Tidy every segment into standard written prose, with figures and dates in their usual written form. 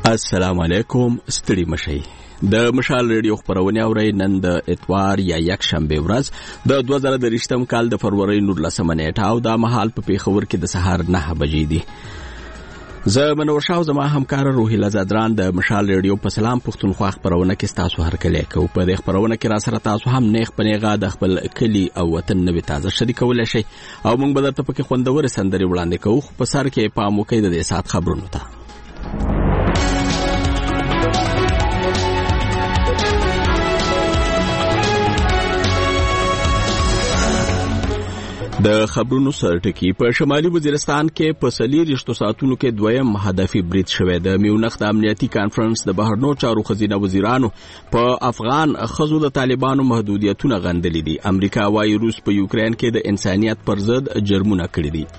السلام علیکم. ستړي مشئ. د مشال ریډیو خبرونه اورئ. نن د اتوار یا یک شنبه ورځ د 2023م کال د فروری 19 نیټه او د مهال په پیښور کې د سهار 9 بجې دي. زه منور شاو زما همکار روحیله زادران د مشال ریډیو په سلام پښتونخوا خبرونه کې تاسو هرکلی کو. په دې خبرونه کې را سره تاسو هم نیغ پنیغه د خپل کلی او وطن نوې تازه شریکول شي او موږ به درته پکې خوندور سندري وړاندې کوو. په سر کې پام وکړئ د دې سات خبرونو ته. د خبرونو سرټکی په شمالي وزیرستان کې په 40 ساعتونو کې دویم هدفي برید شوه. د میونخ د امنیتي کانفرنس د بهرنیو چارو خزینه وزیرانو په افغان خزو د طالبانو محدودیتونه غندلې دي. امریکا وايي روس په یوکرين کې د انسانيت پر ضد جرمونه کړی دي.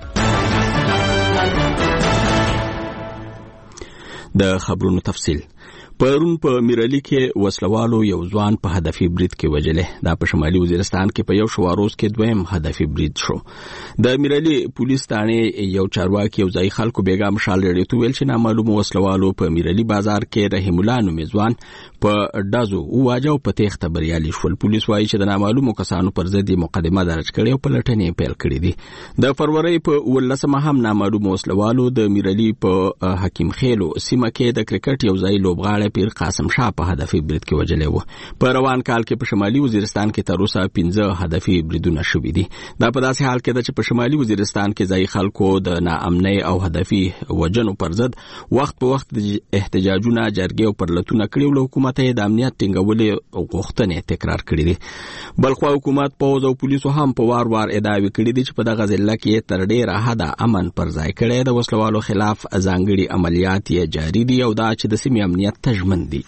د خبرونو تفصیل. پرون په میرلی کې وسلوالو یو ځوان په هدفي برید کې وجلې. دا په شمالي وزیرستان کې په یو شواروز کې دویم هدفي برید شو. د میرلی پولیس ثانې یو چارواکي یو ځای خلکو بیګا مشال ریډیو ته ویل چې نامعلوم وسلوالو په میرلی بازار کې رحیم الله نومي ځوان په دازو واجو په تخته بریالي شول. پولیس وایي چې د نامعلومو کسانو پر ضد مقدمه درج کړې او په لټنې پیل کړې دي. د فروری په 19 هم نامعلوم وسلوالو د میرلی په حکیم خیلو سیمه کې د کرکټ یو ځای لوبغاړی پیر قاسم شاه په هدفي برید کې وجلې و. په روان کال کې په شمالي وزیرستان کې تر اوسه 15 هدفي بریدونه شوي دي. دا په داسې حال کې ده چې په شمالي وزیرستان کې ځای خلکو د ناامنۍ او هدفي وجنو پر ضد وخت په وخت احتجاجونه جرګې او پرلتونه کړي او حکومت یې د امنیت ټینګولو غوښتنې تکرار کړې دي. بلخو حکومت پوز او پولیسو هم په وار وار ادعاوې کړې دي چې په دغه ضلع کې تر ډیره حده امن پر ځای کړی. د وسلوالو خلاف ځانګړي عملیات یې جاري دي او دا چې د سیمې امنیت تضمین دي.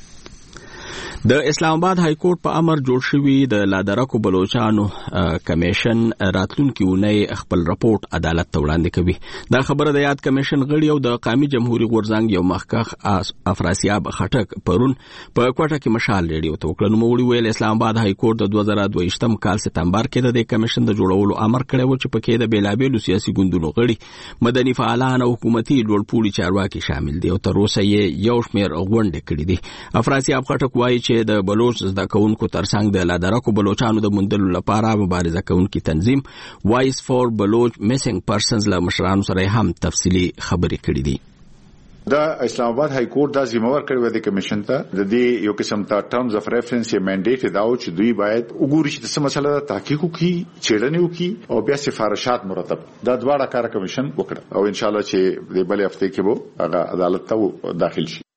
د اسلام آباد های کورټ په امر جوړ شوی د لادرکو بلوچستانو کمیشن راتلونکي اونۍ خپل راپورټ عدالت ته وړاندې کوي. دا خبره د یاد کمیشن غړي او د قومي جمهوریت غورځنګ یو مخکښ افراسیاب خټک پرون په کوټه کې مشال ریډیو ته وکړ. نو موږ ویل اسلام آباد های کورټ د 2022م کال سپتمبر کې د کمیشن د جوړولو امر کړی و چې پکې د بیلابېلو سیاسي ګوندونو غړي مدني فعالان او حکومتي لوړپوړي چارواکي شامل دي او تر اوسه یې یو شمېر غونډې کړې دي. افراسیاب خټک وایي چې د بلوچ زده کوونکو ترڅنګ د لادرکو بلوچانو د موندلو لپاره مبارزه کوونکي تنظیم وایس فور بلوچ میسنګ پرسنز له مشرانو سره هم تفصیلی خبرې کړې دي. دا اسلام آباد های کورټ دا ذمہوار کړی و د کمیشن ته د دې یو قسم ته ټرمز اف ریفرنس یې منډیټ دا او چې دوی باید وګوري چې څه مسله تحقیق وکړي چیرنه وکړي او بیا سفارشات مرتب دا دواړه کار کمیشن وکړه او ان شاء الله چې د بلې هفته کې به هغه عدالت ته داخل شي.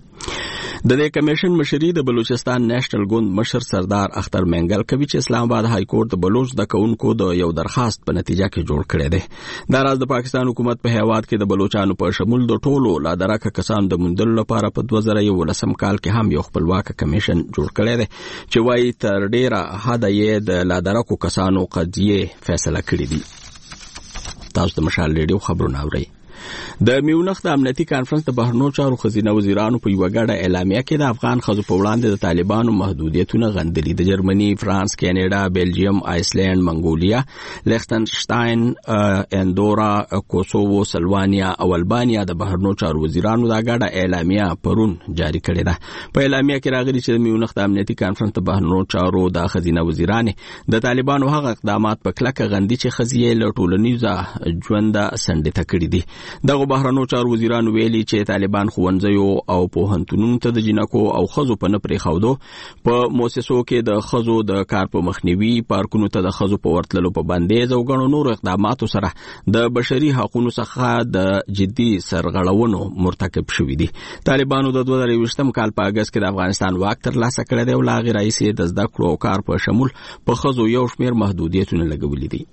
د دې کمیشن مشري د بلوچستان نېشنل ګوند مشر سردار اختر منګل کوي چې اسلام آباد های کورټ د بلوچ د کونکو د یو درخواست په نتیجه کې جوړ کړی دی. دا راز د پاکستان حکومت په هیواد کې د بلوچانو په شمول د ټولو لادرکه کسانو د موندلو لپاره په 2019 کال کې هم یو خپلواک کمیشن جوړ کړی دی چې وايي تر ډیره حد یې د لادرکو کسانو قضیه فیصله کړې دي. تاسو د مشال ریډیو خبرونه اورئ. د میونخ د امنیتي کانفرنس د بهرنیو چارو خزینه وزیرانو په یو غاډه اعلامیه کې د افغان خزو په وړاندې د طالبانو محدودیتونه غندلي. د جرمني، فرانس، کینیډا، بلجیم، آیسلند، منګولیا، لیختنشتاین، اندورا، کوسوو، سلوانیا او البانیا د بهرنیو چارو وزیرانو د غاډه اعلامیه پرون جاری کړې ده. په اعلامیه کې راغلي چې د میونخ د امنیتي کانفرنس د بهرنیو چارو د خزینه وزیران د طالبانو هغه اقدامات په کلکه غندي چې خزیه له ټولنیزه ژوند سندته کړې دي. دغه بهرنیو چارو وزیرانو ویلي چې طالبان ښوونځیو او پوهنتونونو ته د جنکو او خزو په نه پرېښودو، په مؤسسو کې د خزو د کار په مخنیوي، پارکونو ته د خزو په ورتللو په بندیز او ګڼو نورو اقداماتو سره د بشري حقوقو څخه د جدي سرغړونو مرتکب شوي دي. طالبانو د 2023م کال په اگست کې د افغانستان واک ترلاسه کړی دی او لا غیر رئیس د زده کړو او کار په شمول په خزو یو شمېر محدودیتونه لګولي دي.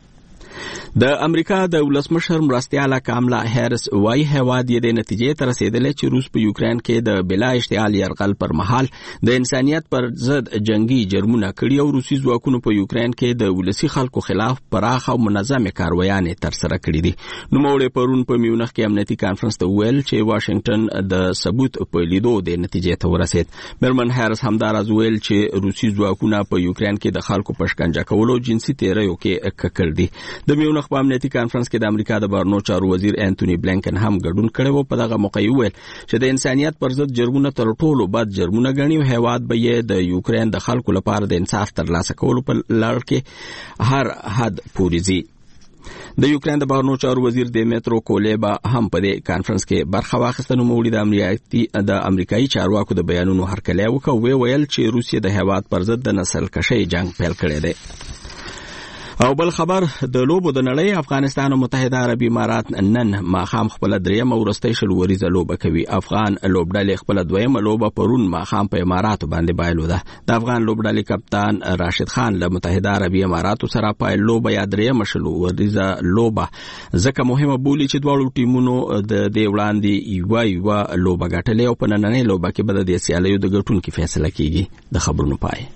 د امریکا د ولسمشر مرستیاله کاملا هریس وايي هیواد یې د نتیجې ته رسیدلی چې روس په یوکرين کې د بلا اشتعال یرغل پر مهال د انسانيت پر ضد جنگي جرمونه کړي او روسي ځواکونو په یوکرين کې د ولسي خلکو خلاف پراخ او منظمه کاروایانې تر سره کړې دي. نو موږ پرون په میونخ کې امنیتي کانفرنس ته ویل چې واشنگټن د ثبوت په لیدو د نتیجې ته ورسید. مرمن هریس همدارز ویل چې روسي ځواکونه په یوکرين کې د خلکو په شکنجه کولو جنسي تیریو کې ککړ دي. د د میونخ په امنیتي کانفرنس کې د امریکا د بهرنیو چارو وزیر انټونی بلینکن هم ګډون کړی و. په دغه موقع ویل چې د انسانيت پر ضد جرمونه تر ټولو بد جرمونه ګڼي او هیواد به یې د یوکرين د خلکو لپاره د انصاف ترلاسه کولو په لړ کې هر حد پورې ځي. د یوکرين د بهرنیو چارو وزیر دیمیترو کولیبا هم په دې کانفرنس کې برخه واخیسته. نو موړي د امریکایي چارواکو د بیانونو هرکلی وکړ. ویل چې روسیه د هیواد پر ضد د نسل کشي جنگ پیل کړی دی. او بل خبر د لوبو د نړۍ افغانستان او متحده عربي امارات نن ماخام خپل دریم او وروستۍ شلوریزه لوبه کوي. افغان لوبډلې خپل دویمه لوبه پرون ماخام په امارات باندې بایلو ده. د افغان لوبډلې کپتان راشد خان له متحده عربي امارات سره په لوبه یا دریم شلوریزه لوبه ځکه مهمه بولی چې دواړو ټیمونو د دې وړاندې یو لوبه ګټلې او په نننۍ لوبه کې به د سیالیو د ګټونکو فیصله کیږي. د خبرونو پای.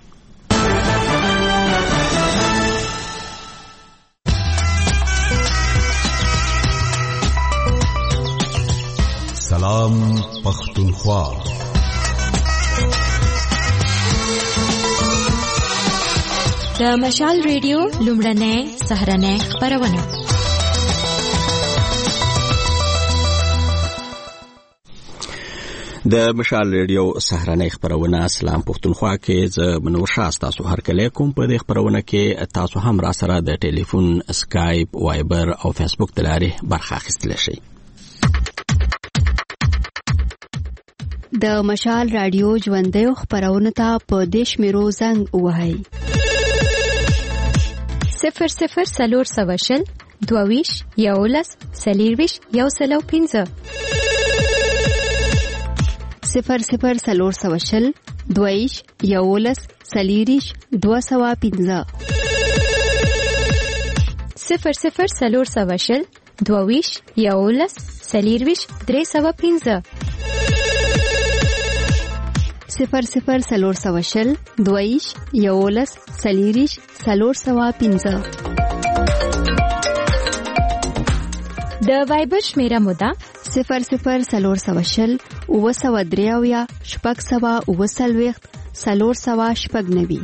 سلام پختونخوا. د مشال ریډیو لومړنۍ سهارنۍ خبرونه. د مشال ریډیو سهارنۍ خبرونه سلام پختونخوا کې ز منور شاه تاسو هر کله کوم په دې خبرونه کې تاسو هم را سره د ټلیفون، اسکایپ، وایبر او فیسبوک تلاري برخه اخیستل شي. د مشال رادیو ژوندۍ خبرونه ته په دیش میرو زنګ وهاي 00 سلور سواشل دوویش یولس سلیرویش یوسلو 15 00 سلور سواشل دوویش یولس سلیریش 215 00 سلور سواشل دوویش یولس سلیرویش 315 00 سلور سواشل دویش یولس سلیریش سلور سوا 15. د وایبر شمیره مودا 00 سلور سواشل او سوا دریاویا شپږ سوا او سلويخت سلور سوا شپږ نوي.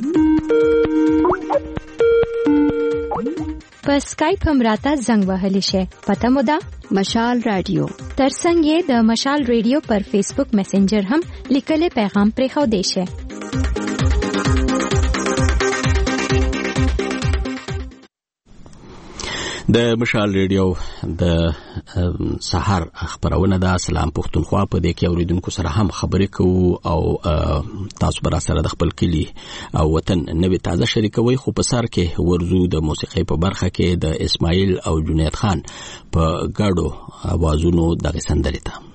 په اسکایپ هم راته زنګ وهلی شي. پته مودا مشال رادیو. ترڅنګ یې د مشال ریډیو پر فیسبوک میسنجر هم لیکل پیغام پرې خو دی شي. د مشال ریډیو د سحر خبرونه د سلام پختونخوا په دې کې اوریدونکو سره هم خبرې کوو او تاسو برا سره د خپل کلی او وطن نوې تازه شریکوي. خو په سر کې ورزو د موسیقي په برخه کې د اسماعیل او جنید خان په ګډو اوازونو دغه سندرې ته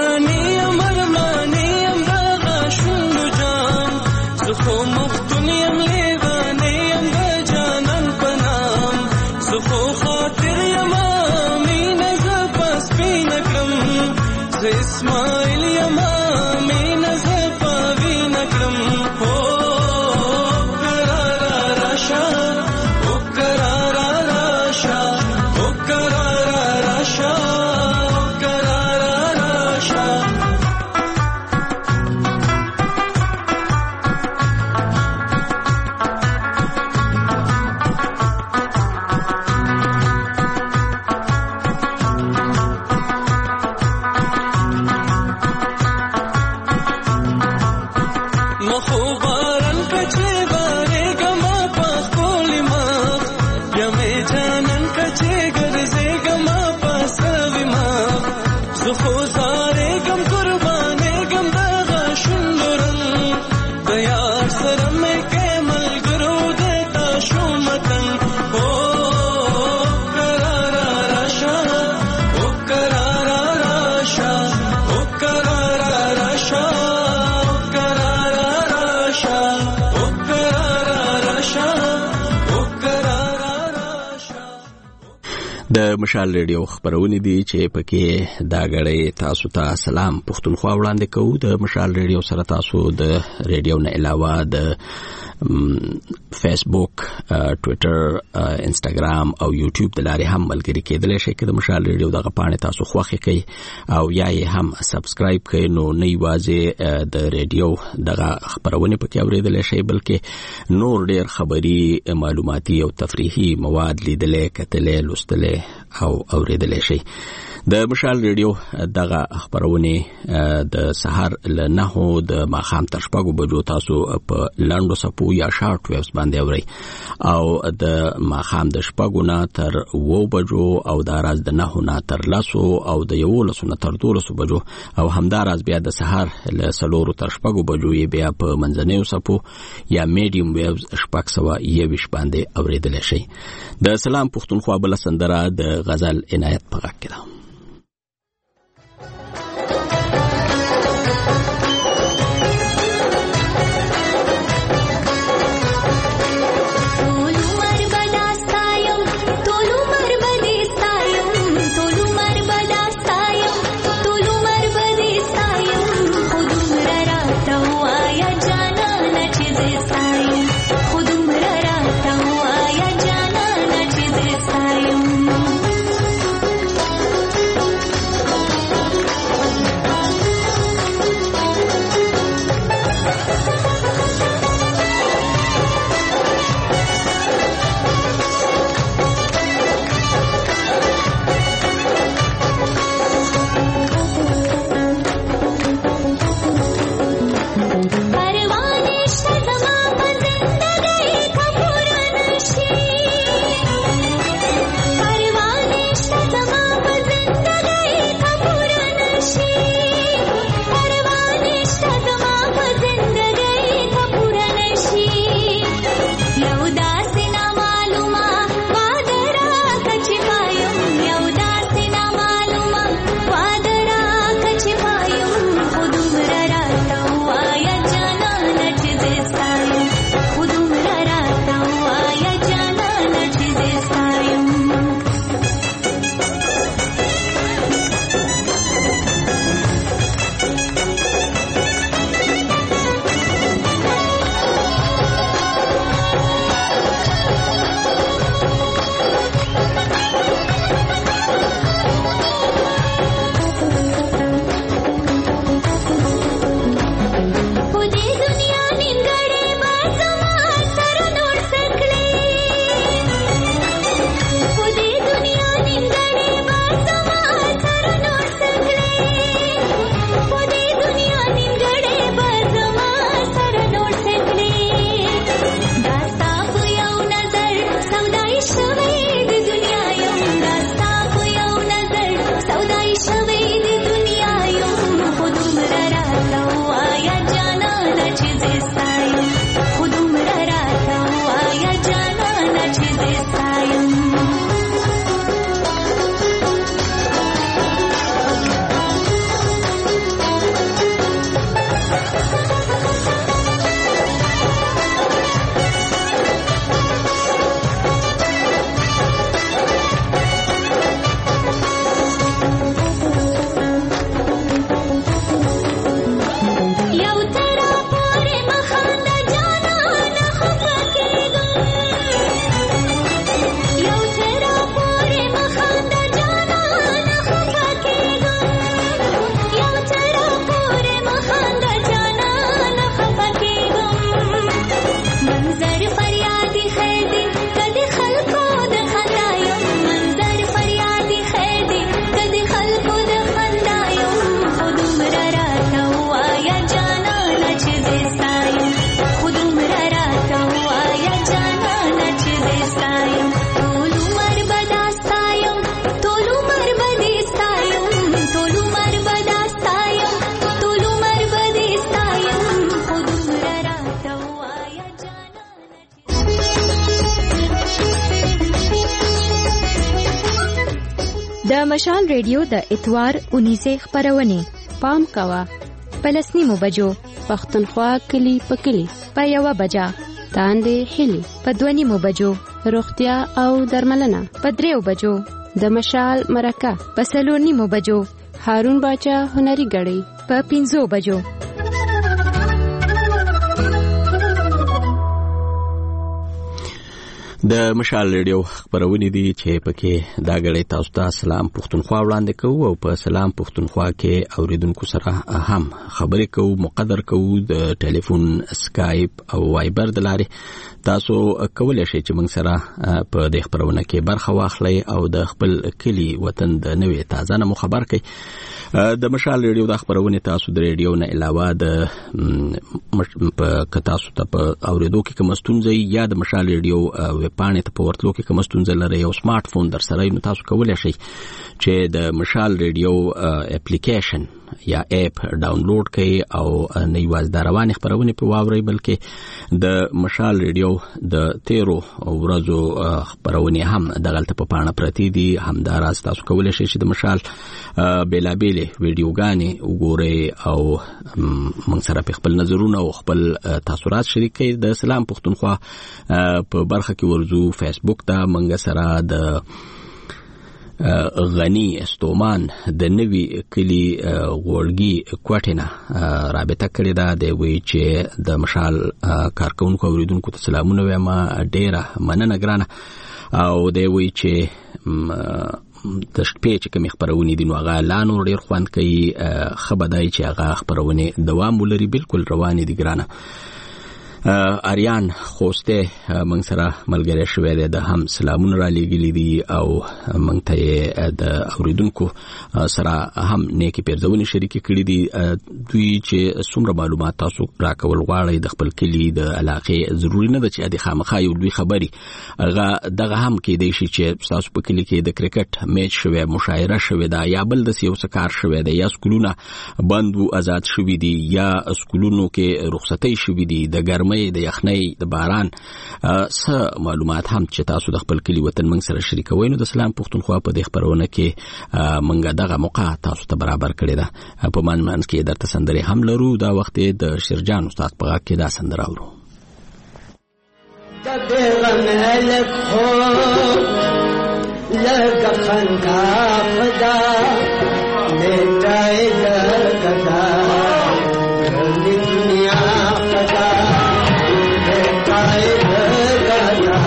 خو مفتونی اسماعیل یما می نظر پاوی نکرم هو قرار راشا او قرار راشا او قرار راشا او قرار راشا د مشال ریډیو خبرونه دي چې پکې دا غړې تاسو ته سلام پښتونخوا وړاندې کوو. د مشال ریډیو سره تاسو د ریډیو نه علاوه د فیسبوک، ټویټر، انستګرام او یوټیوب د لارې هم ملګری کېدلی شئ. که د مشال ریډیو دغه پاڼې تاسو خوښې کړئ او یا یې هم سبسکرایب کړئ نو نه یوازې د ریډیو دغه خبرونه پکې اورېدلی شئ بلکې نور ډېر خبري، معلوماتي او تفریحي مواد لیدلی، کتلی، لوستلی او اورېدلی شئ. د مشال ریډیو دغه خبرونه د سحر له 9 د ماښام تر 6 بجو تاسو په لاندو سپو یا شارټ ویوز باندې اورئ او د ماښام د 6 نه تر 9 بجو او د راز د 9 نه تر 10 او د 11 نه تر 12 بجو او همداراز بیا د سحر له 4 تر 6 بجو یې بیا په منځنیو سپو یا میډیم ویوز 621 باندې اورېدل شي. د سلام پښتونخوا بل سندره د غزل عنایت په غږ کې ده. Thank you. د مشال ریډیو د اتوار 19 خبرونه پام کوا پلسنیمو بجو پښتونخوا کلی په کلی په 1 بجا تاندې هلي په 2 بجو روغتیا او درملنه په 3 بجو د مشال مرکه په 4 بجو هارون باچا هنري غړي په 5 بجو. د مشال ریډیو خبرونه دي چې پکې دا غړي تاسو ته سلام پښتونخوا وړاندې کوو او په سلام پښتونخوا کې اوریدونکو سره هم خبرې کوو مقدر کوو د ټلیفون اسکایپ او وایبر د لارې تاسو کولای شئ چې موږ سره په دې خبرونه کې برخه واخلئ او د خپل کلی وطن د نوې تازه نه خبر کړئ. د مشال ریډیو د خبرونه تاسو د ریډیو نه علاوه د په تاسو ته په اوریدو کې کوم ستونزې یا د مشال ریډیو پانه ته په ورتلو کې کوم ستونزې لري او سمارټ فون در سره نو تاسو کولای شئ چې د مشال ریډیو اپلیکیشن یا اپ ډاونلوډ کړئ او نه یوازې د روانې خبرونه په واورئ بلکې د مشال ریډیو د 13 ورځو خبرونه هم دغلته په پاڼه پرتی دي. همداراز تاسو کولای شئ چې د مشال بیلابېلې ویډیوګانې وګورئ او موږ سره په خپل نظرونه او خپل تاثرات شریک کړئ. د سلام پښتونخوا په برخه کې ورزو فیسبوک ته موږ سره د غنی استومان د نوی کلی غوړګي کوټینا رابطه کړې ده. د وی چې د مشال کارکونکو اوریدونکو ته سلامونه وایم ډیره مننه ګرانه او د وی چې د شپې چې کوم خبرونه دي نو هغه لا نور ډیر خوند کوي خبردای چې هغه خبرونه دوام ولري بالکل روانې دي ګرانه. اریان خوسته موږ سره ملګری شوی دی د هم سلامونه را لېږلي دي او موږ ته د اوریدونکو سره هم نیکی پیرزونې شریکې کړې دي. دوی چې څومره معلومات تاسو راکول غواړئ د خپل کلی د علاقې ضروری نه ده چې د خامخا یو دوی خبري هغه دغه هم کېدای شي چې تاسو په کلی کې د کرکټ میچ شوی مشاعره شوی دا یا بل د یو څه کار شوی دی یا سکولونه بند او آزاد شوی دي یا سکولونو کې رخصتۍ شوی دي د ګرمۍ د یخنۍ د باران څه معلومات هم چې تاسو د خپل کلی وطن موږ سره شریکوئ نو د سلام پښتونخوا په دې خبرونه کې موږ دغه موقع تاسو ته برابر کړی ده. په منځ کې درته سندرې هم لرو. دا وخت د شیرجان استاد په غږ کې دا سندره اورو. د غم الک خو لکه خندا خدا میټای لګدا دنیا خدا میټای لګدا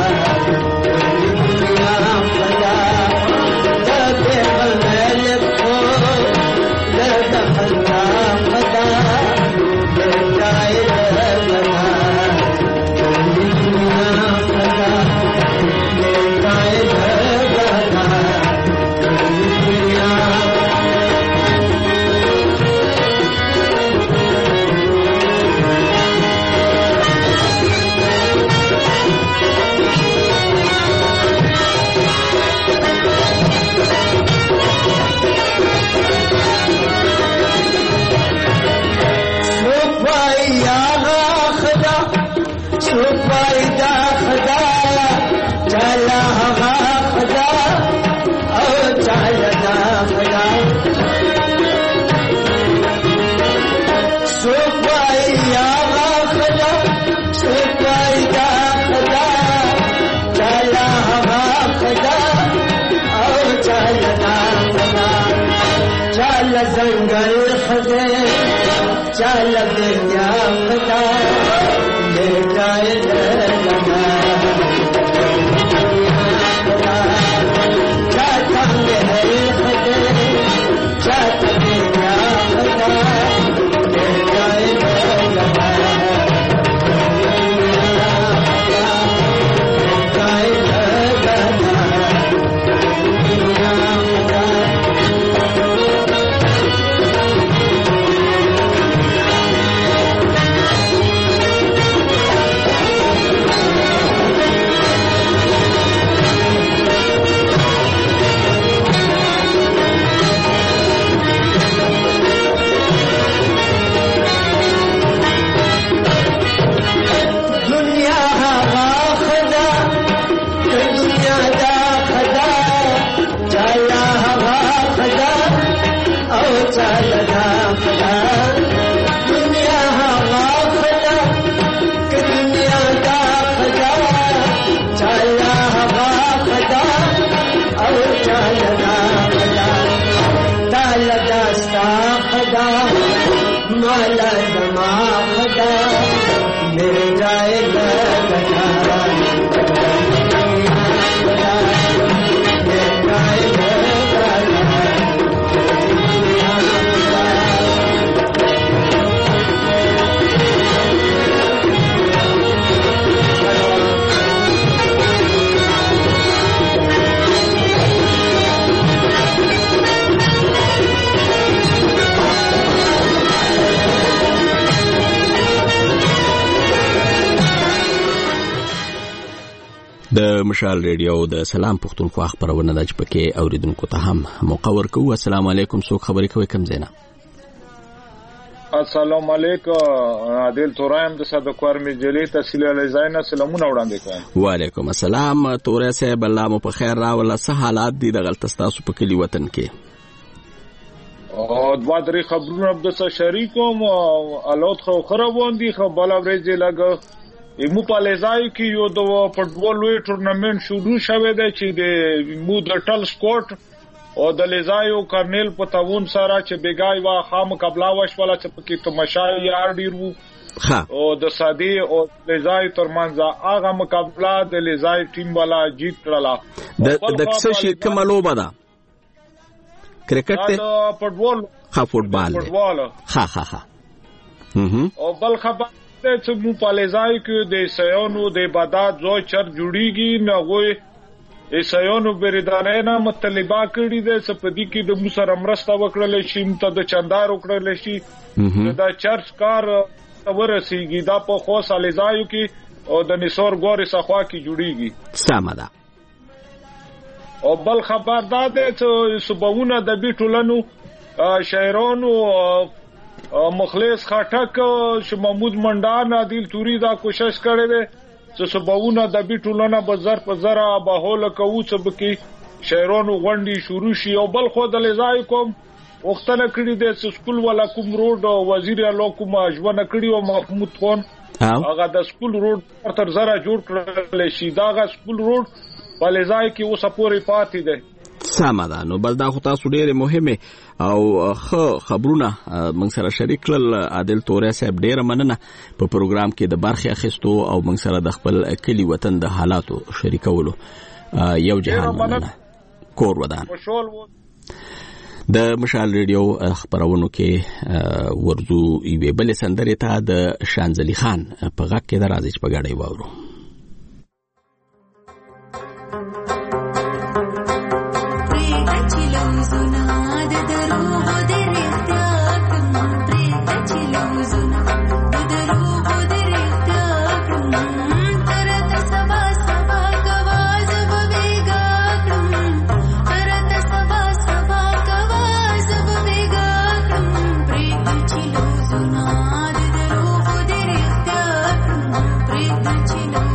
دنیا خدا د غم الک خو لکه خندا خدا میټای لګدا जंगल खजे चल दिया खदा बेटाए लगा जाता है खजे जाता दिया खदा बेटाए लगा बेटाए लगा د مشال ریډیو د سلام پښتونخوا خبرونه د چپکه اوریدونکو ته هم موقع ورکو. السلام علیکم. څوک خبرې کوي کم زینا؟ السلام علیکم. عادل تورایم د صدقوار مجلې تحصیل علیزاینه سلامونه وړاندې کوم. وعلیکم السلام. تورې صاحب الله مو په خیر راوله. څه حالات دي د غلط تاسو په کلی وطن کې؟ او دوا درې خبرونه د شریکوم الوت خو خرابون دي. خو بل اورېځي لګ ایمو پالیزای کې یو د فوټبال لوی ټورنمنت شروع شوه دی چې د مو د ټل سکوټ او د لیزایو کرنل په تعاون سره چې بیګای وا خام قبلا وشوله چې پکې تماشای یار ډیرو او د سادي او لیزای ترمنځ هغه مقابله د لیزای ټیم والا جیت کړله. د څه شي کومه لوبه ده؟ کرکټ ته فوټبال ها او بل خبر چې مو پالیزای کې د سیانو د عبادت زو چر جوړیږي نه غوي ایسایانو بریدانه نه مطلبه کړی د سپدی کې د موسر امرسته وکړل شي ته د چندار وکړل شي دا چرچ کار ورسیږي دا په خو سالیزایو کې او د نثور ګوري سخوا کې جوړیږي سمدا. او بل خبر دا ده چې صبحونه د بیټولنو شاعرانو مخلص خټک ش محمود منډان عادل توري دا کوشش کړي دي چې صبحونه د بیټولنه بازار په زرا بهول کوو چې بکی شاعرانو غونډي شروع شي. او بل خو د لزای کوم وختنه کړي دي چې سکول ولا کوم روډ وزیر اعلی کوم اجونه کړي او محمود خان هغه د سکول روډ تر زرا جوړ کړل شي. دا غ سکول روډ په لزای کې اوسه پورې پاتې ده. سمدا. نو بل دا خو تاسو ډېر مهمه او خبرونه موږ سره شریک کړل. عادل تورې صاحب ډېر مننه په پروګرام کې د برخه اخیستو او موږ سره د خپل کلی وطن د حالاتو شریکولو. یو جهان مننه. کور ودان. د مشال ریډیو خبرونو کې ورزو یوه بل سندره ته د شانزلی خان په غږ کې د راځي په غاړې وورو. You know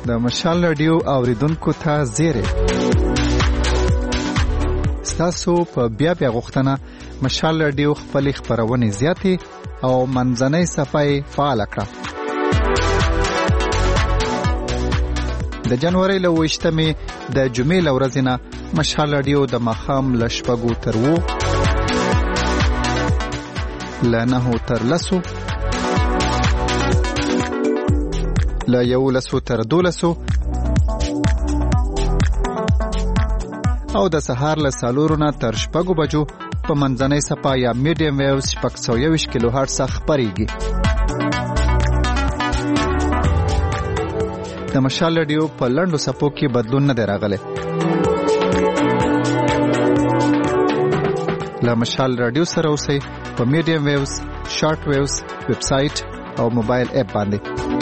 د مشال رادیو اوریدونکو ته زیری تاسو په بیا غوښتنه مشال رادیو خپل خبرونه زیاتې او منځنۍ صفحه فعال کړه. د جنوري له 28مې د جمعې له ورځې نه مشال رادیو د ماښام له 6 تر 9 له 9 تر 10 له 11 تر 12 او د سهار له 4 تر 6 بجو په منځنۍ صفحه یا میډیم ویوز 621 کیلو هرتز خبريږي. د مشال رادیو په لنډو صفو کې بدلون نه راغلی. له مشال رادیو سره اوسئ په میډیم ویوز، شارټ ویوز، ویب سټ او موبایل اپ باندې.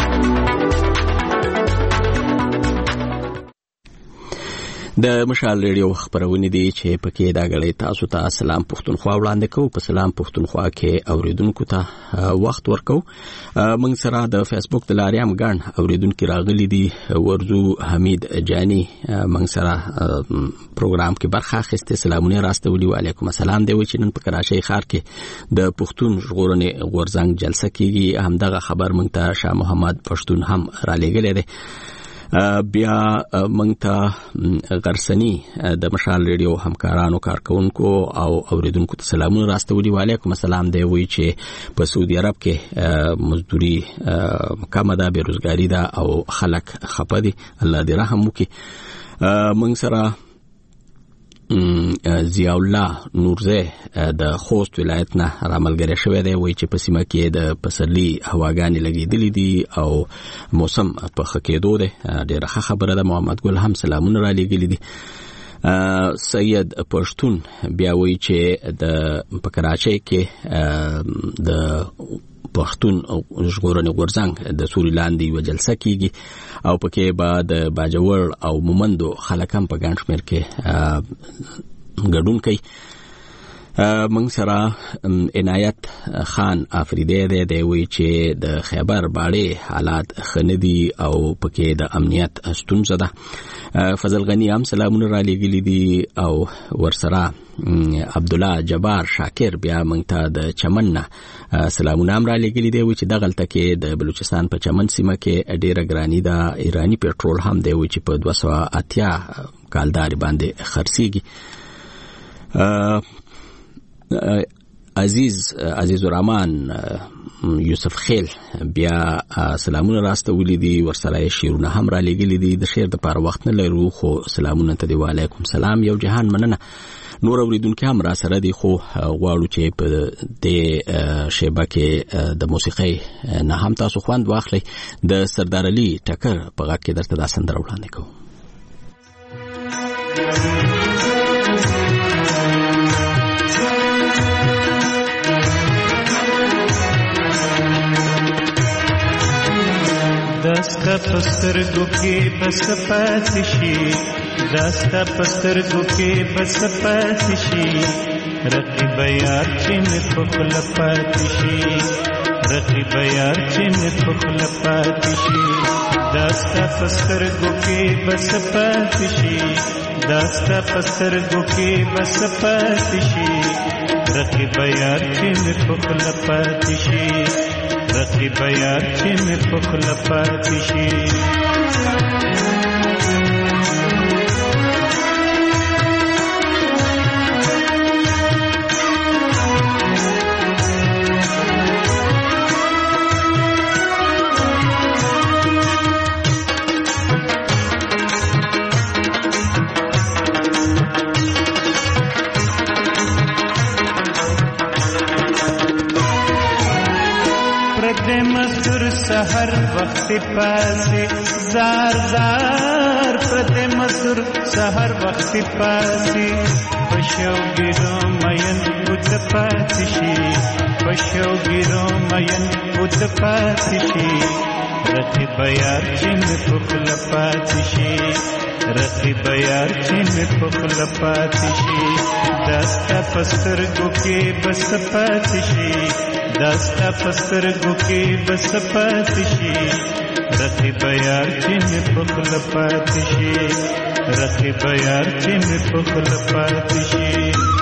د مشال رادیو خبرونه دي چې پکې دا غړي تاسو ته سلام پښتونخوا وړاندې کوو. په سلام پښتونخوا کې اوریدونکو ته وخت ورکو. موږ سره د فیسبوک د لارې هم ګڼ اوریدونکو راغلي دي. ورزو حمید جانی موږ سره پروګرام کې برخه اخیسته. سلامونه راستولي. وعلیکم السلام دی چې نن په کراچۍ ښار کې د پښتون ژغورنې غورځنګ جلسه کیږي. همدغه خبر موږ ته شاه محمد پښتون هم را لېږلی دی. بیا موږ ته غرسنی د مشال رادیو همکارانو کارکونکو او اوریدونکو ته سلامونه راستولي. وعلیکم السلام دی. وی چې په سعودي عرب کې مزدوري کمه ده، بیروزګاری ده او خلک خپه دي. الله دې رحم وکړي. موږ سره ضیاء الله نورزه د خوست ولایت نه راملګری شوی دی. وایي چې په سیمه کې د پسرلي هواګانې لګېدلې دي او موسم په ښه کېدو دی. ډېره ښه خبره ده. محمد ګل هم سلامونه را لېږلي دي. سید پښتون بیا وایي چې په کراچۍ کې د پښتون ژغورنې غورځنګ د سوري لاندې یو جلسه کیږي او پکې به د باجوړ او مومندو خلک هم په ګڼ شمېر کې ګډون کوي. موږ سره عنایت خان افریدی دی. وایي چې د خیبر باړې حالات ښه نه دي او پکې د امنیت ستونزه ده. فضل غنی هم سلامونه را لېږلي دي او ورسره عبدالله جبار شاکر بیا موږ ته د چمن نه سلامونه هم را لېږلي دي. وایي چې دغلته کې د بلوچستان په چمن سیمه کې ډېره ګراني ده. ایراني پېټرول هم دی. وایي چې په 280 کالداري باندې خرڅېږي. عزیز الرحمن یوسف خیل بیا سلامونه راستولي دي. ورسره شیرونه هم را لېږلي دي. د شعر د پاره وخت نه لرو خو سلامونه ته دی. وعلیکم سلام. یو جهان مننه. نور اوریدونکو هم را سره دي خو غواړو چې په دې شیبه کې د موسیقۍ نه هم تاسو خوند واخلئ. د سردار علي ټکر په غږ کې درته دا سندره وړاندې کوم. داستا پسترګو کې بس پاتې شي، داستا پسترګو کې بس پاتې شي، رقیب یار چې مې په خپله پاتې شي، رقیب یار چې مې په خپله پاتې شي، داستا پسترګو کې بس پاتې شي، داستا پسترګو کې بس پاتې شي، رقیب یار چې مې په خپله پاتې شي، رقیب یار چې مې په خپله پاتې شي. سحر وقت پاسي زار زار پته مزدور سحر وقت پاسي پښو ګیرو مین پوت پاتې شي، پښو ګیرو مین پوت پاتې شي، رقیب یار چې مې په خپله پاتې شي، رقیب یار چې مې په خپله پاتې شي، داستا په سترګو کې بس پاتې شي، داستا پسترګو کې بس پاتې شي رقیب یار چې مې په خله پاتې شي رقیب یار چې مې په خله پاتې شي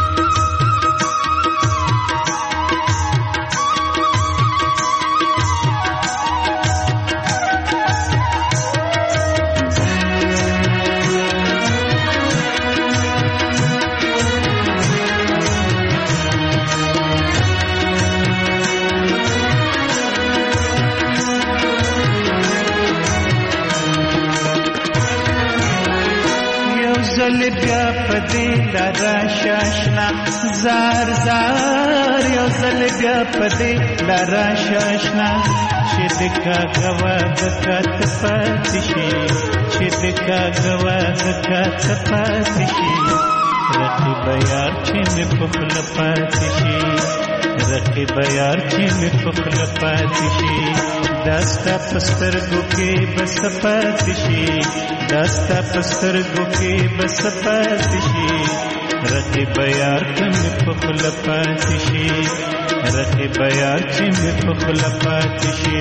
بیا پدې لارا شاشنا زار زار یو ځل بیا پدې لارا شاشنا چې دکا غوا دکا پاتې شي چې دکا غوا دکا پاتې شي رقیب یار چې مې په خله پاتې شي رقیب یار چې مې په خله پاتې شي داستا پسترګو کې بس پاتې شي داستا پسترګو کې بس پاتې شي رقیب یار چې مې په خله پاتې شي رقیب یار چې مې په خله پاتې شي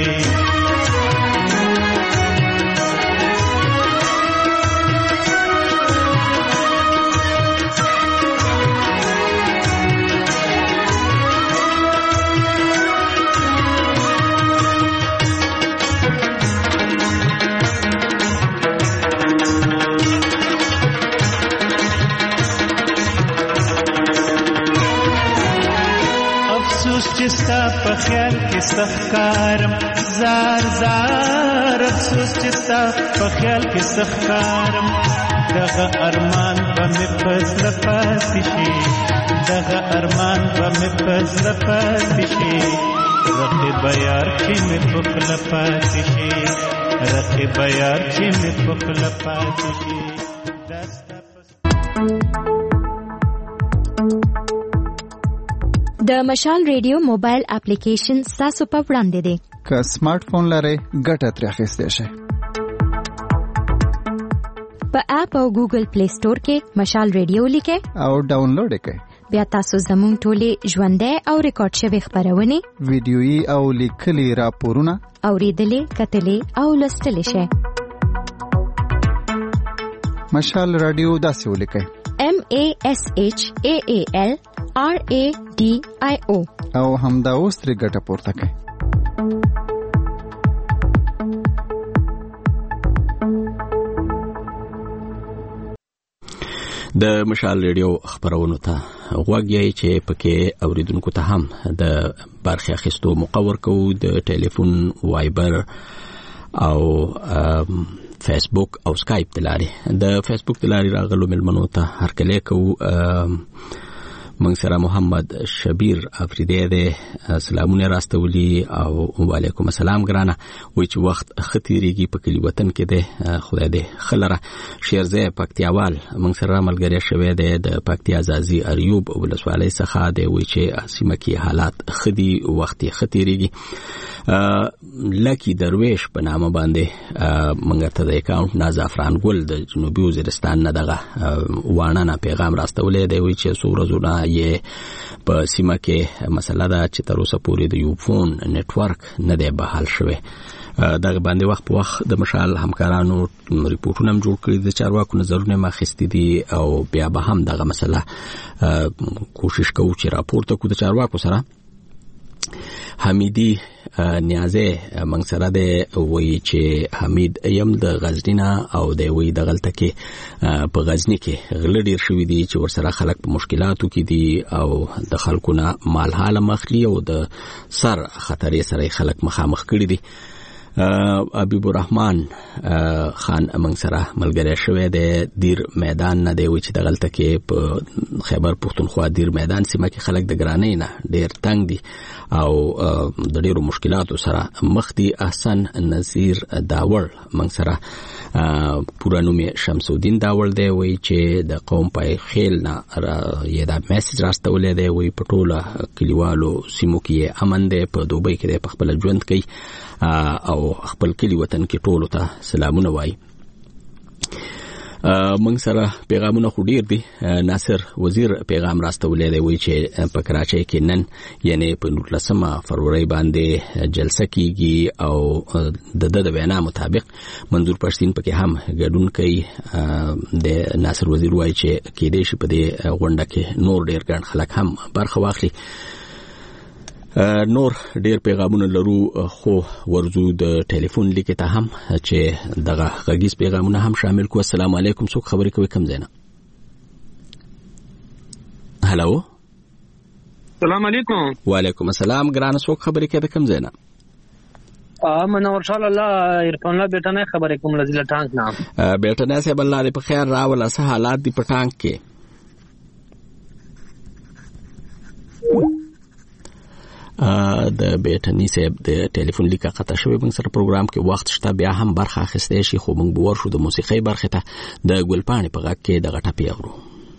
ستا په خیال کې سخکارم زار زار افسوس چې ستا په خیال کې سخکارم دغه ارمان به مې په زړه پاتې شي دغه ارمان به مې په زړه پاتې شي رقیب یار چې مې په خله پاتې شي رقیب یار چې مې په خله پاتې شي د مشال ریډیو موبایل اپلیکیشن تاسو په وړاندې دی که سمارټ فون لرئ ګټه ترې اخیستی شئ په اپ او ګوګل پلی سٹور کې مشال ریډیو لیکئ او ډاونلوډ یې کړئ بیا تاسو زموږ ټولې ژوندۍ او ریکارډ شوي خبرونه ویډیويي او لیکلي راپورونه اوریدلې کتلې او لوستلې شئ مشال رادیو داسې ولیکئ MASHAALRADIO او همدا اوس ترې ګټه پورته کړئ د مشال ریډیو خبرونو ته غوږ یې چې پکې اوریدونکو ته هم د برخه اخیستو مقور کو د ټلیفون وایبر او فیسبوک او سکایپ تلاري د فیسبوک تلاري راغلو ملمنو ته هر کله کو منصر محمد شبیر افریدی ده سلامونه راستولي او وعلیکم السلام ګرانه وای چې وخت خطیریږي په کلی وطن کې ده خدای دې خلره شیرزه پکتیاوال منصر ملګری شوی ده د پکتیا ازازي اریوب ولسوالۍ څخه ده وای چې سیمه کې حالات خدي وخت خطیریږي لکی درویش په نامه باندې منګر ته د اکاونټ نازافران ګل د جنوبي وزیرستان نه دغه وانه پیغام راستولې دی وای چې سورزونه یې په سیمه کې مسله ده چې تر اوسه پورې د یو فون نتورک نه دی بحال شوی دغه باندې وخت په وخت د مشال همکارانو ریپورتونه هم جوړ کړي د چارواکو نظرونه ماخستې دي او بیا به هم دغه مسله کوشش کوو چې راپورته کو د چارواکو سره حمیدی نیازه منصره ده وی چې حمید یم د غزنینا او د وی د غلطه کې په غزنی کې غلډیر شوې دي چې ورسره خلک په مشکلاتو کې دي او د خلکونه مال حاله مخلی او د سر خطرې سره خلک مخامخ کړي دي حبیب الرحمن خان منصره ملګری شوی د دیر میدان نه دی چې د غلطه کې په خیبر پختونخوا دیر میدان سیمه کې خلک د ګرانۍ نه ډیر تنگ دي او د ډیرو مشکلاتو سره مخ دي. احسن نذیر داور منصره پورا نوم شمس الدین داور دی وی چې د قوم پای خیل نه یې دا میسج راستولې دی وی په ټوله کلیوالو سیمو کې امن دی په دوبۍ کې په خپل ژوند کوي او خپل کلی وطن کې ټولو ته سلامونه وایي. موږ سره پیغامونه خو ډیر دي. ناصر وزیر پیغام راستولې دی، وایي چې په کراچۍ کې نن یعنی په 19 فروری باندې جلسه کیږي او د وینا مطابق منظور پښتين پکې هم ګډون کوي. د ناصر وزیر وایي چې کېدې شي په دې غونډه کې نور ډیر ګڼ خلک هم برخه واخلي. نور ډیر پیغامونه لرو، خو ورزو د ټلیفون لیک ته هم چې دغه غږیز پیغامونه هم شامل کو. السلام علیکم، څوک خبرې کوي کوم ځای نه؟ هلو، السلام علیکم. وعلیکم السلام ګرانه، څوک خبرې کوي کوم ځای نه؟ منور شال الله عرفان الله بیٹانه خبرې کوم لزله ټانک نام بیٹانه صاحب، الله دې په خیر راول. څه حالات دي په ټانک کې؟ د بیٹنی صاحب د ټلیفون لیک قطع شوی. موږ سره پروګرام کې وخت شته، بیا هم برخه اخیستې شي، خو موږ به ورشو د موسیقۍ برخه ته. د ګلپاڼې په غږ کې د غټه پیغرو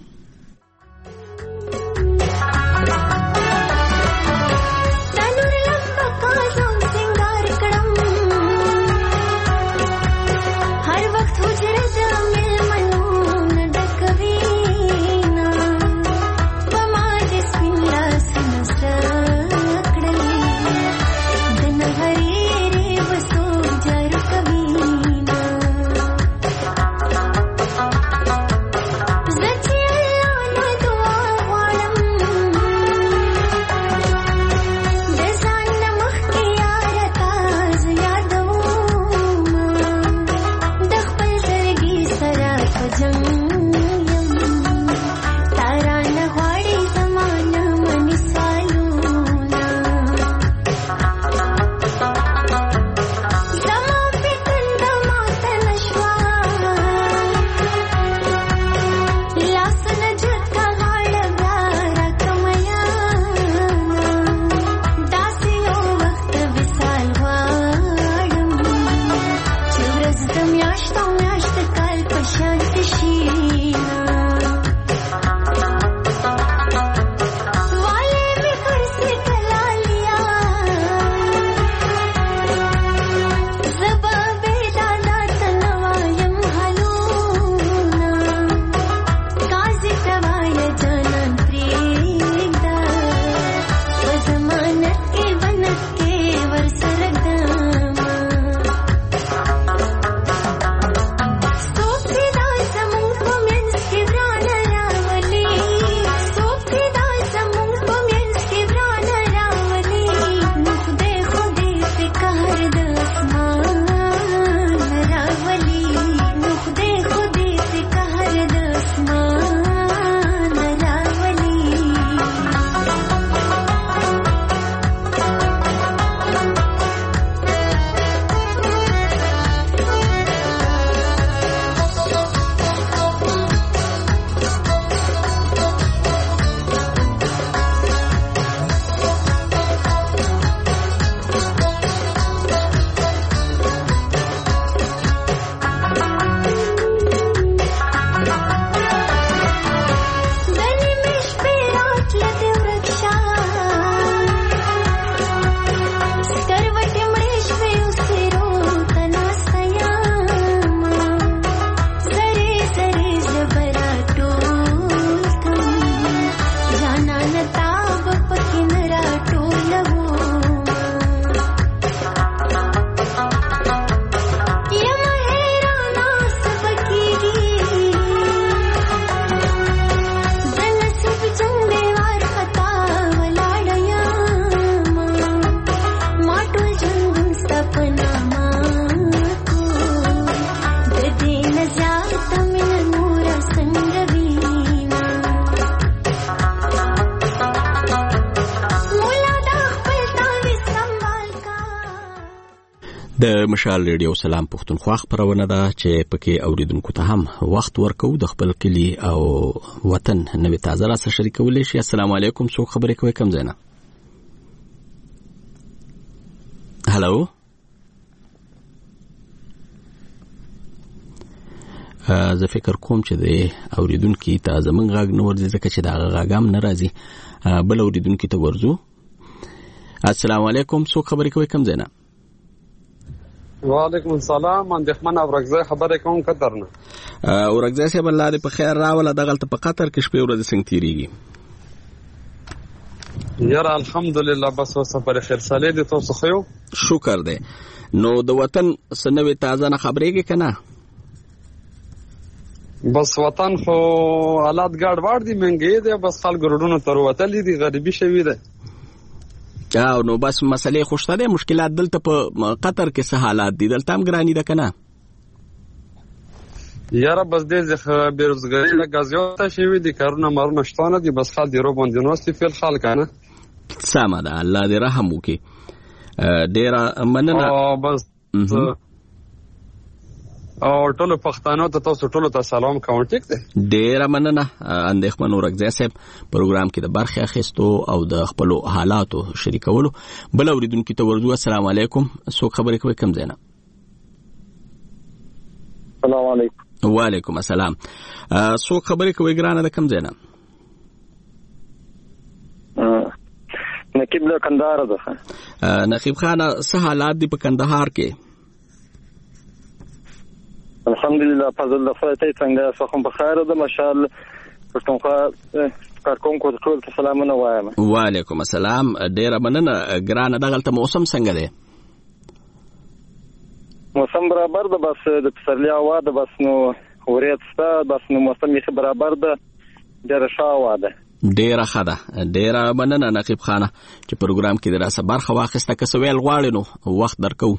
د مشال ریډیو سلام پښتونخوا خبرونه ده چې پکې اوریدونکو ته هم وخت ورکو د خپل کلی او وطن نوې تازه را سره شریکولې شي. السلام علیکم، څوک خبرې کوي کوم ځای نه؟ هلو، زه فکر کوم چې د اوریدونکو ته زمونږ غږ نه ورځي، ځکه چې دا غږ هم نه راځي. بل اوریدونکو ته ورځو. السلام علیکم، څوک خبرې کوي کوم ځای نه؟ وعلیکم السلام. اندېښمن اورګزی خبرې کوم قطر نه. اورګزی صاحب الله دې په خیر راوله. دغلته په قطر کې شپې ورځې څنګه تیریږي؟ یاره الحمدلله بس سفر خیر سالې دې تاسو خو یو شکر دی. نو د وطن سنوي تازه نه خبرېږي که نه؟ بس وطن خو حالات ګډوډ دي، مهنګي دي، بس خلک روډونو ته وتلي دي، غریبي شوي ده. نو بس مسلې خو شته دي. مشکلات دلته په قطر کې څه حالات دي؟ دلته هم ګراني ده که نه؟ یاره بس دې بېروزګاري لږ زیاته شوي دي، کارونه مارونه شته نه دي، بس خلک د رو باندې ناست دي فعل خلک که نه. سمه ده، الله دې رحم وکړي. ډېره مننه. بس او ټولو پښتنو ته تاسو ټولو ته سلام کوم. ټیک دی، ډېره مننه اندېښمن اورګزی صاحب پروګرام کې د برخې اخیستو او د خپلو حالاتو شریکولو. بل اورېدونکي ته ورځو. السلام علیکم. څوک خبرې کوي کوم ځای نه؟ السلام علیکم. وعلیکم السلام. څوک خبرې کوي ګرانه د کوم ځای نه؟ نقیب له کندهار ده. نقیب خانه څه حالات دي په کندهار کې؟ الحمدلله فضل الله خدای ته څنګه سخم په خیر ده ماشاءالله. پښتونخوا کارکونکو ټول ته سلامونه وایم. وعلیکم السلام. ډیره مننه ګرانه. دغلته موسم څنګه دی؟ موسم برابر ده، بس د پسرلي هوا ده، بس نو ورېځ شته، بس نو موسم یې برابر ده، ډېره ښه هوا ده. ډیره ښه ده. ډیره مننه نقیب خانه چې پروګرام کې د راسه برخه واخیسته. که څه ویل غواړې نو وخت درکو.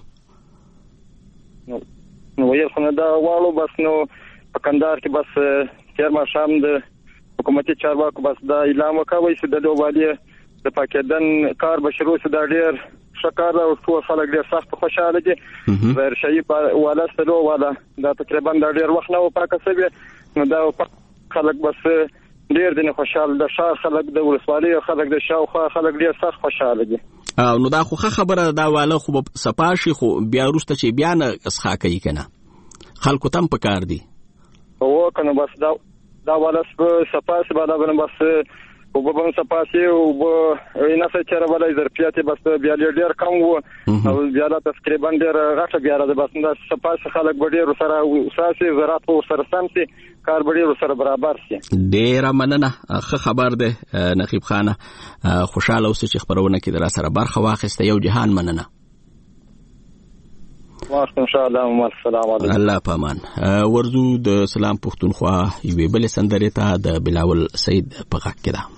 نو ویل خو نه دا غواړو، بس نو په کندهار کې بس تېر ماښام د حکومتي چارواکو بس دا اعلان وکوي چې د لوبالي د پاکېدن کار به شروع شي. دا ډېر ښه کار ده او ټول خلک ډېر سخت خوشحاله دي. ظاهرشاهي والا سلو والا دا تقریبا دا ډېر وخت نه و پاکه شوې، نو دا خلک بس ډېر دي خوشحاله. د ښار خلک، د ولسوالۍ خلک، د شاوخوا خلک ډېر سخت خوشحاله دي. نو دا خو ښه خبره ده. دا واله خو به صفا شي، خو بیا وروسته چې بیا نه اصلاح کوي که نه، خلکو ته هم پکار دي. هو که نه بس دا واله صفا شي، بالا به بس اوبه به هم صفا شي، اوبه نسه چېره ولی ظرفیت یې بس بیا ډېر کم و او بیا لا تقریبا ډېره غټه بیا ده. بس دا صفا شي، خلک به ډېر ورسره وسا شي، زراعت به ورسره سم شي، کار به ډېر ورسره برابر شي. ډېره مننه. ښه خبر دی نقیب خانه. خوشحاله اوسه چې خپرونه کې د راسره برخه واخیسته. یو جهان مننه. ان شاء الله. السلام علیکم. الله پامان. ورځو د سلام پښتونخوا یوې بلې سندرې ته د بلاول سید په غږ کې ده.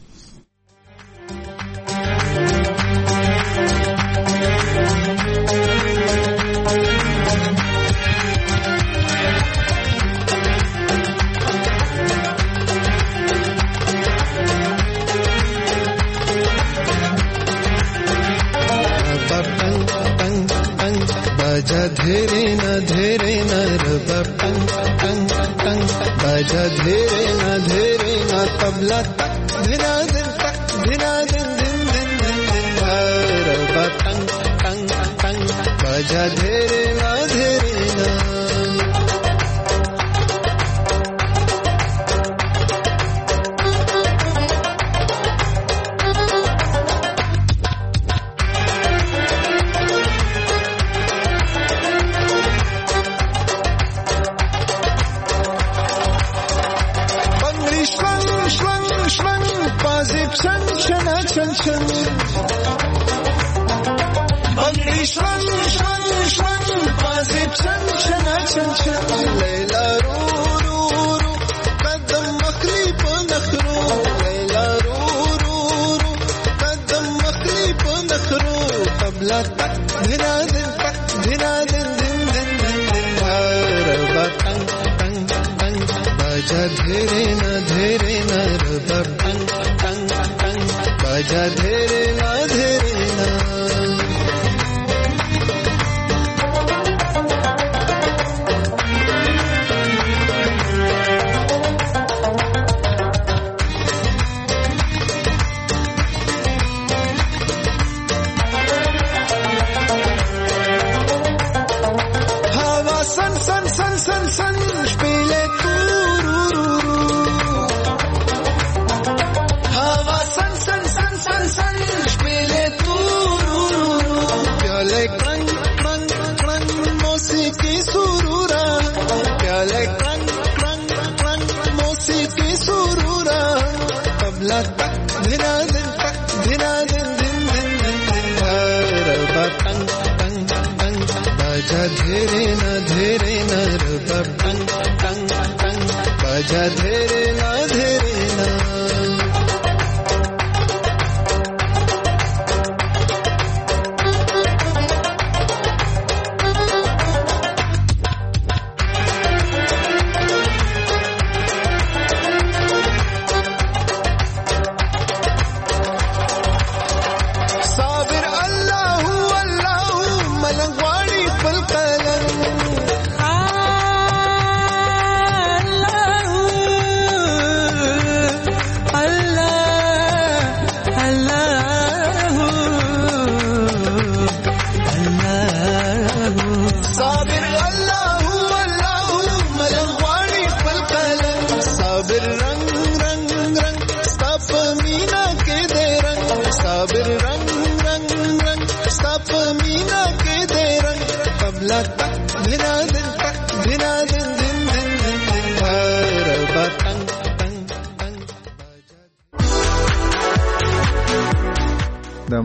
बाजा धेरे न रबा टंग टंग टंग बाजा धेरे न तबला तक धिना दिन दिन दिन दिन रबा टंग टंग टंग बाजा धेरे न ليلى رو رو رو قدم مخلي بنخرو ليلى رو رو رو قدم مخلي بنخرو قبل تك دنا دن دن ربا تنگ تنگ تنگ باجا دھیرے نہ ربا تنگ تنگ تنگ باجا دھیرے نہ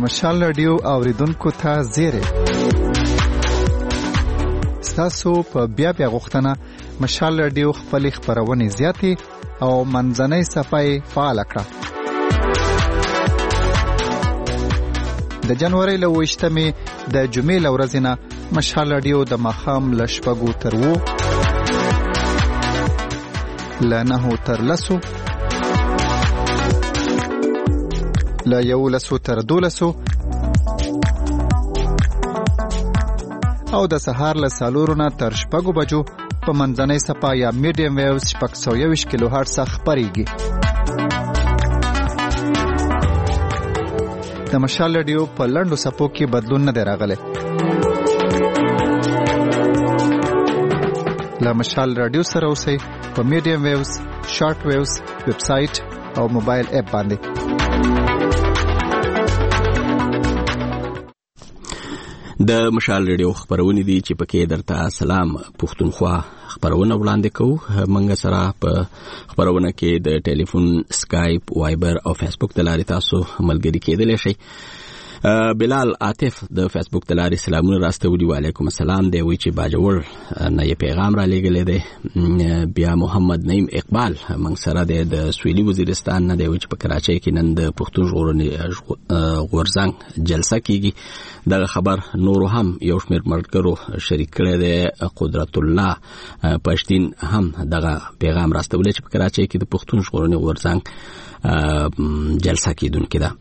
مشال رادیو اوریدونکو ته زیری ستاسو په بیا غوښتنه مشال رادیو خپل خبرونه زیاتې او منځنۍ صفحه فعال کړه. د جنوري له 28مې د جمعې له ورځې نه مشال رادیو د ماښام له 6 تر 9 له 9 تر 10 له 11 تر 12 او د سهار له 4 نه تر 6 بجو په منځنۍ صفحه یا میډیم ویوز 620 کیلو هرتز خبريږي. د مشال رادیو په لنډو صفو کې بدلون نه دی راغلی. له مشال رادیو سره اوسئ په میډیم ویوز، شارټ ویوز، ویب سټ او موبایل اپ باندې. د مشال رادیو خبرونه دي چې پکې درته سلام پښتونخوا خبرونه وړاندې کوو. موږ سره په خبرونه کې د ټلیفون، سکایپ، وایبر او فیسبوک د لارې تاسو ملګری کېدلی شئ. بلال عاطف د فیسبوک د لارې سلامونه راستولي. وعلیکم السلام دی، وی چې باجوړ نه یې پیغام را لېږلی دی. بیا محمد نعیم اقبال موږ سره دی د سویلي وزیرستان نه دی، وی چې په کراچۍ کې نن د پښتون ژغورنې غورځنګ جلسه کیږي. دغه خبر نورو هم یو شمېر ملګرو شریک کړی دی. قدرت الله پښتین هم دغه پیغام راستولی چې په کراچۍ کې د پښتون ژغورنې غورځنګ جلسه کیدونکې ده.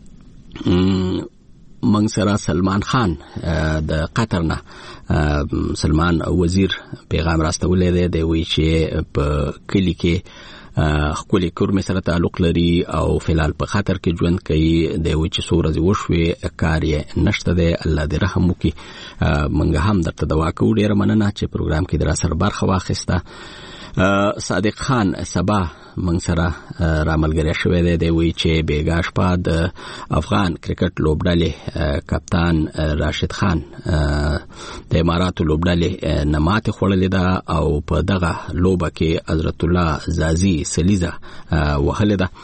منګ سره سلمان خان د قطر نه سلمان وزیر پیغام راستولی دی. دی وی چې په کلی کې خپل کورمه سره تعلق لري او فلال په خطر کې ژوند کوي. دی وی چې څو ورځې وشوي کار یې نشته دی. الله دې رحم وکړي. منګ هم درته دعا کوو. ډیره مننه چې پروګرام کې در سره برخه واخیسته. صادق خان سبا منګ سره راملګری شوی دی. دی وی چې بیګا شپه د افغان کرکټ لوبډلې کپتان راشد خان د اماراتو لوبډلې نماته خوړلې ده او په دغه لوبه کې حضرت الله زازي سلیزه وهلې ده.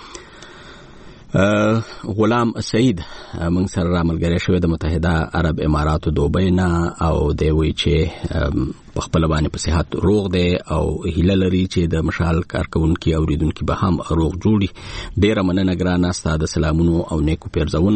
غلام سعید موږ سره راملګری شوی د متحده عرب اماراتو دوبۍ نه او دی وی چې په خپل باندې په صحت روغ دی او هیله لري چې د مشال کارکونکو اوریدونکو به هم روغ جوړي. ډیره مننه ګرانه ستاسو سلامونو او نیکو پیرزونو.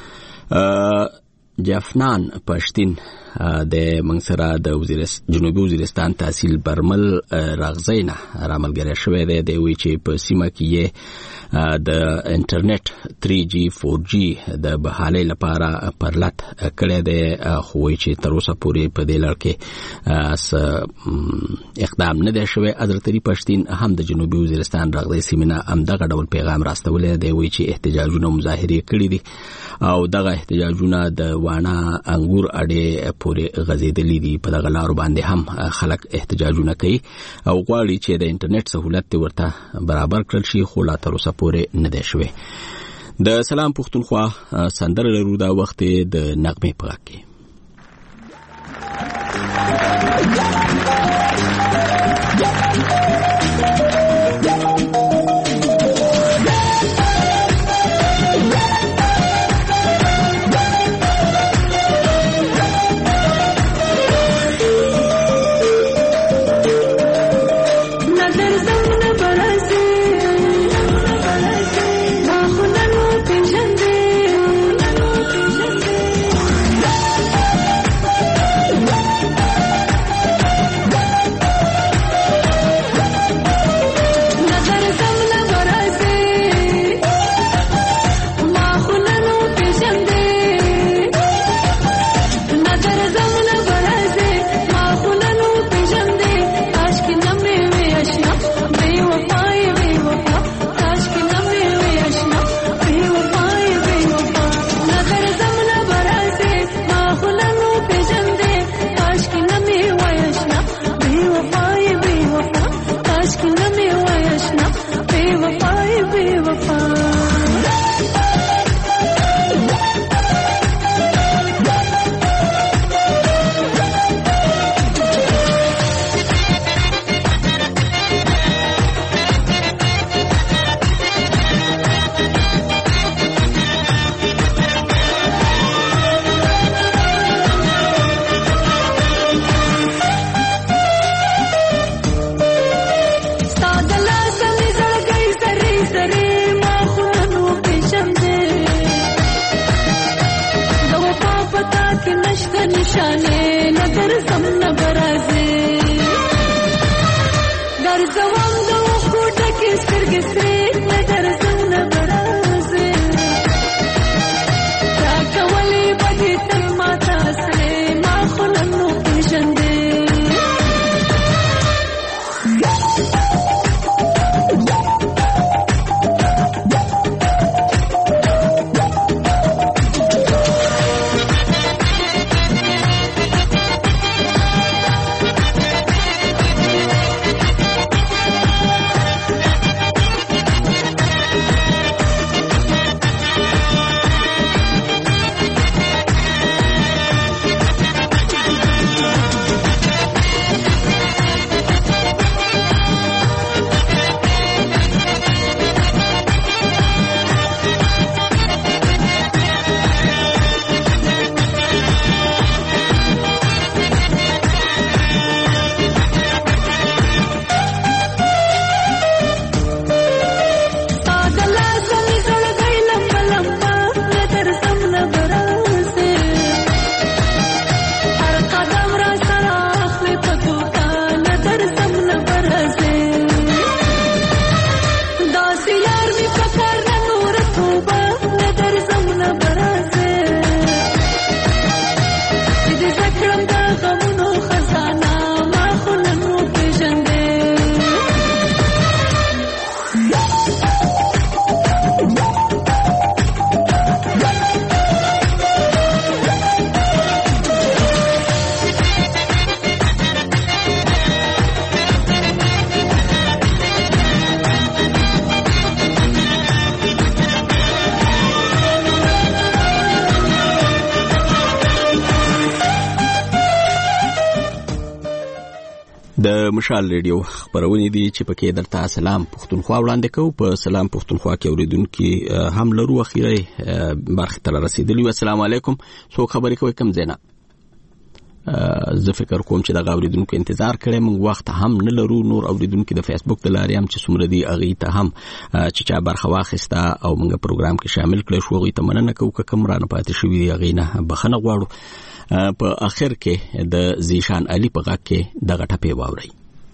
جفنان پښتین د منصره د جنوبي وزیرستان تحصیل برمل راغزینه راملګری شوی دی. دی وی چې په سیمه کې د انټرنیټ 3G 4G د بحالۍ لپاره پرلط کړی دی، خو وی چې تر اوسه پورې په دې لړ کې اقدام نه دی شوی. حضرت علی پښتین هم د جنوبي وزیرستان راغزی سیمه هم دغه ډول پیغام راستولی دی. وی چې احتجاجونه مظاهره کړي دي او دغه احتجاجونه د وانا انګور اډې پورې غزیدلې دي. په دغه لارو باندې هم خلک احتجاجونه کوي او غواړي چې د انټرنیټ سہولت ورته برابر کړل شي، خو لا تر اوسه پورې نه دی شوی. د سلام پښتونخوا سندره لرو دا وخت د نغمې په غږ کې. د مشال ریډیو خبرونه دي چې پکې درته سلام پښتونخوا وړاندې کوو. په سلام پښتونخوا کې اوریدونکو هم لرو اخیری برخه تر رسیدلی. السلام علیکم. څو خبرې کوي کم زینا زه فکر کوم چې د اوریدونکو انتظار کړي موږ وخت هم نه لرو. نور اوریدونکو د فیسبوک د لارې هم چې څومره دي اغه ته هم چې چا برخه واخیسته او موږ پروګرام کې شامل کړو شو غي ته مننه کوو کوم رانه پاتې شوې اغه نه بخنه غواړو. په اخر کې د زیشان علي په غاک کې دغه ټپه واوري.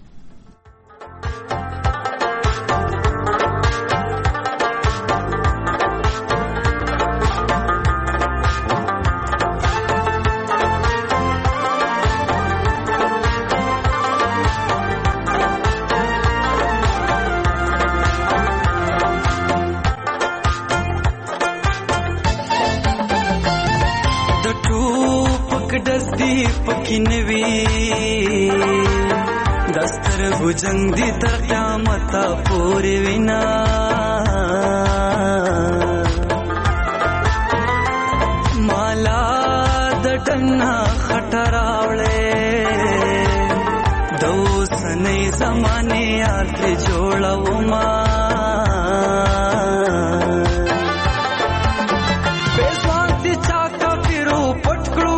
جنگ دی تر قیامت پوری وینا مالا د ټنا خټراوړې دو سنې زمانه یار ته جوړاو ما بېسوانتي چاکا پیرو پټکړو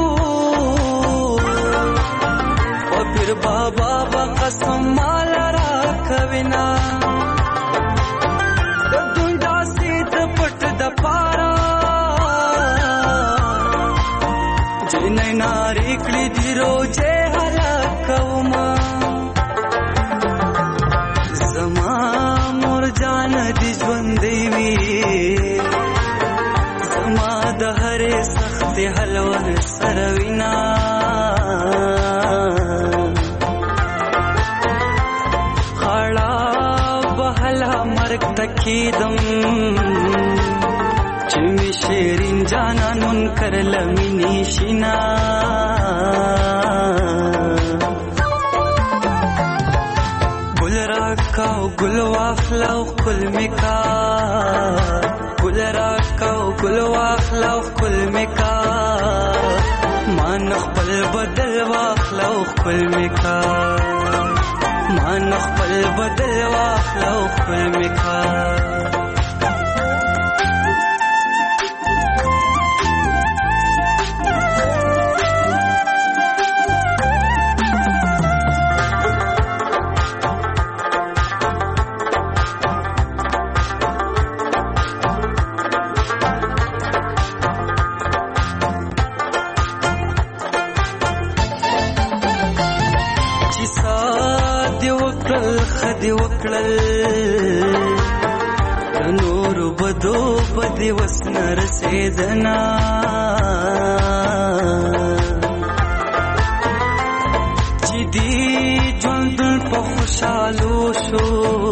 او پیر بابا قسم مال را کوینا د دنیا سید پټ د پارا جنې ناری کړي دی روزه هلاکوما زما مور جان دي ژوندې وي زما د هرې سخت حلوه سروینا تکیدم چې می شیرین جانان منکر لمینی شینا ګل راکاو ګل واخلاو کل میکا ګل راکاو ګل واخلاو کل میکا مان خپل بدل واخلاو کل میکا مان خپل بدل واخلو خپل میکا وکړل خدي وکړل نور بدو بدي وسن رسیدنا چې دی ژوند په خوشالو شو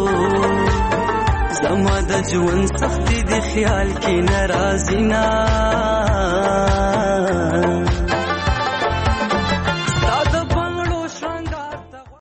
زما د ژوند سختي د خیال کې ناراضي نه